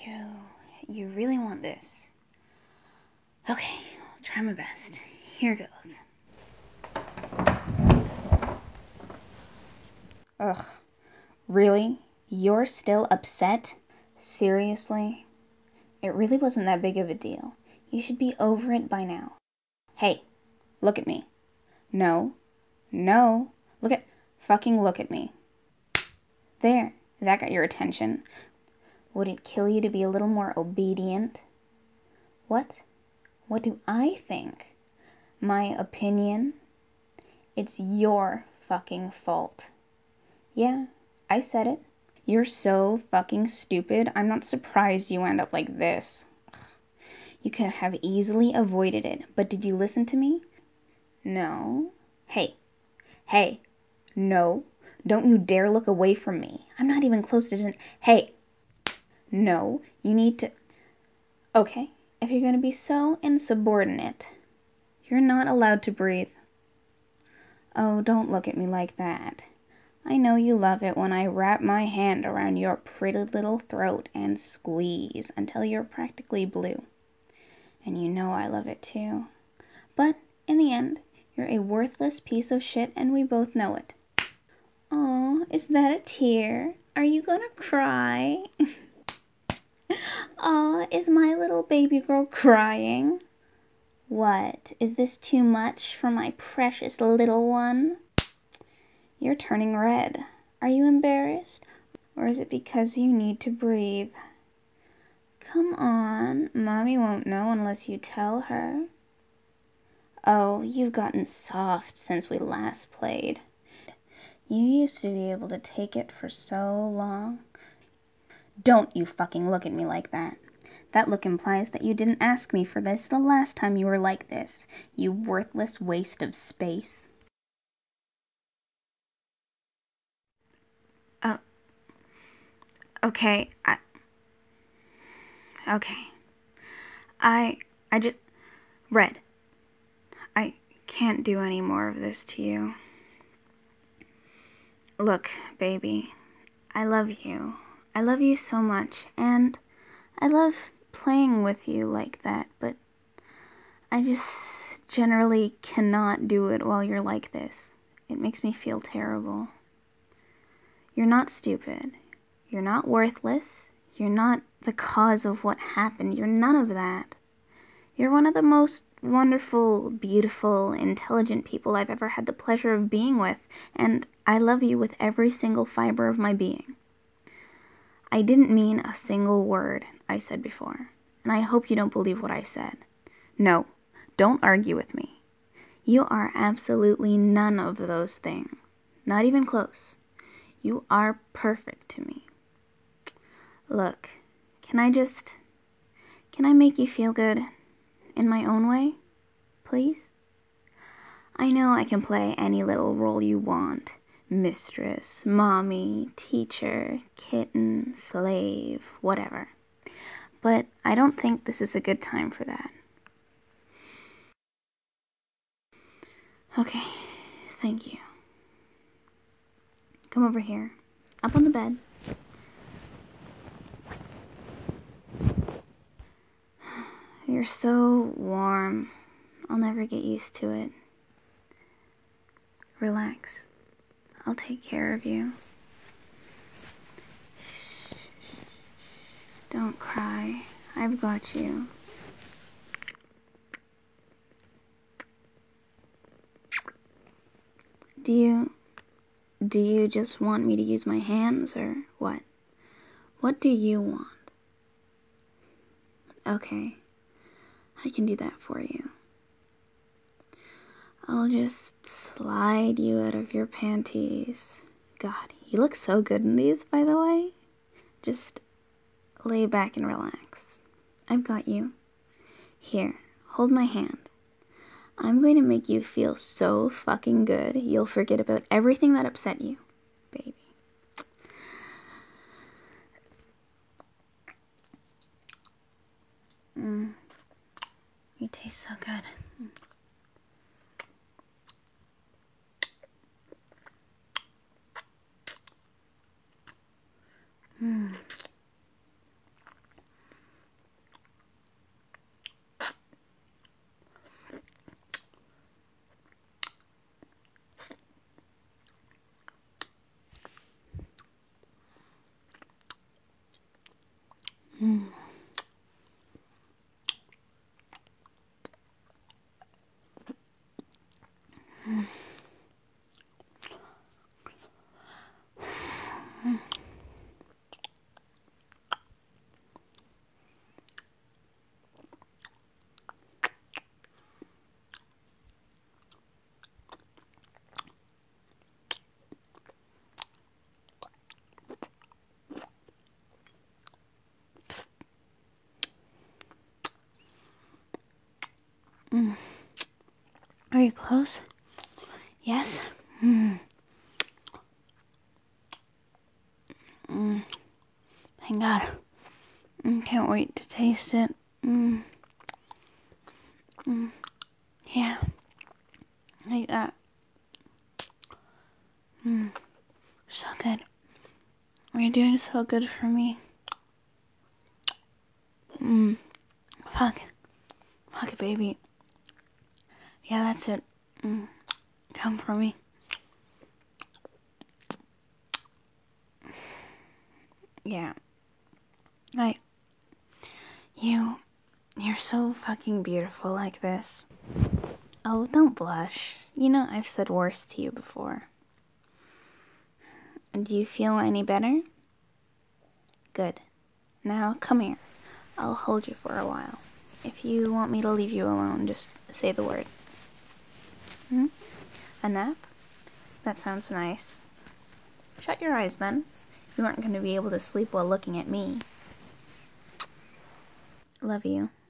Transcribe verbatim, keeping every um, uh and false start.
You, you really want this? Okay, I'll try my best. Here goes. Ugh, really? You're still upset? Seriously? It really wasn't that big of a deal. You should be over it by now. Hey, look at me. No, no, look at, fucking look at me. There, that got your attention. Would it kill you to be a little more obedient? What? What do I think? My opinion? It's your fucking fault. Yeah, I said it. You're so fucking stupid. I'm not surprised you end up like this. You could have easily avoided it, but did you listen to me? No. Hey. Hey. No. Don't you dare look away from me. I'm not even close to... Ten- hey. No. You need to... Okay. If you're going to be so insubordinate, you're not allowed to breathe. Oh, don't look at me like that. I know you love it when I wrap my hand around your pretty little throat and squeeze until you're practically blue. And you know I love it too. But in the end, you're a worthless piece of shit and we both know it. Aw, is that a tear? Are you gonna cry? Aw, is my little baby girl crying? What, is this too much for my precious little one? You're turning red. Are you embarrassed? Or is it because you need to breathe? Come on, Mommy won't know unless you tell her. Oh, you've gotten soft since we last played. You used to be able to take it for so long. Don't you fucking look at me like that. That look implies that you didn't ask me for this the last time you were like this, you worthless waste of space. Oh. Okay, I... Okay. I... I just... Red. I can't do any more of this to you. Look, baby, I love you. I love you so much, and I love playing with you like that, but I just generally cannot do it while you're like this. It makes me feel terrible. You're not stupid. You're not worthless. You're not the cause of what happened. You're none of that. You're one of the most wonderful, beautiful, intelligent people I've ever had the pleasure of being with, and I love you with every single fiber of my being. I didn't mean a single word I said before, and I hope you don't believe what I said. No, don't argue with me. You are absolutely none of those things. Not even close. You are perfect to me. Look, can I just... Can I make you feel good in my own way? Please? I know I can play any little role you want. Mistress, mommy, teacher, kitten, slave, whatever. But I don't think this is a good time for that. Okay, thank you. Come over here, up on the bed. You're so warm. I'll never get used to it. Relax. I'll take care of you. Don't cry. I've got you. Do you... Do you just want me to use my hands, or what? What do you want? Okay. I can do that for you. I'll just slide you out of your panties. God, you look so good in these, by the way. Just lay back and relax. I've got you. Here, hold my hand. I'm going to make you feel so fucking good, you'll forget about everything that upset you, baby. Mm. You taste so good. Mm. Mm. Are you close? Yes? Mm. Mm. Thank God. Mm, can't wait to taste it. Mm. Mm. Yeah. Like that. Mm. So good. You're doing so good for me. Mm. Fuck. Fuck it, baby. Yeah, that's it. Mm. Come for me. Yeah. I... You... You're so fucking beautiful like this. Oh, don't blush. You know I've said worse to you before. Do you feel any better? Good. Now, come here. I'll hold you for a while. If you want me to leave you alone, just say the word. Hmm? A nap? That sounds nice. Shut your eyes then. You aren't going to be able to sleep while looking at me. Love you.